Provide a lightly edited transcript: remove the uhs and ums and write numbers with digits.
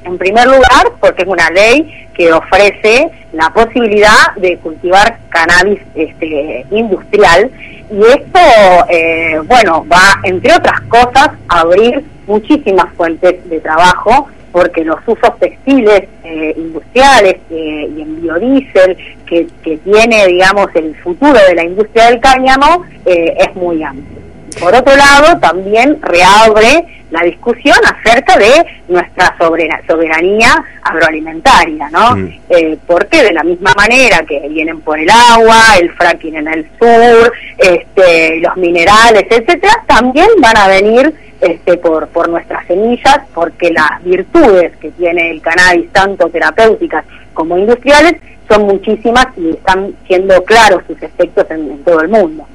En primer lugar, porque es una ley que ofrece la posibilidad de cultivar cannabis industrial, y esto, bueno, va, entre otras cosas, a abrir muchísimas fuentes de trabajo, porque los usos textiles, industriales y en biodiesel que tiene, digamos, el futuro de la industria del cáñamo es muy amplio. Por otro lado, también reabre la discusión acerca de nuestra soberanía agroalimentaria, ¿no? Porque de la misma manera que vienen por el agua, el fracking en el sur, los minerales, etcétera, también van a venir por nuestras semillas, porque las virtudes que tiene el cannabis, tanto terapéuticas como industriales, son muchísimas y están siendo claros sus efectos en todo el mundo.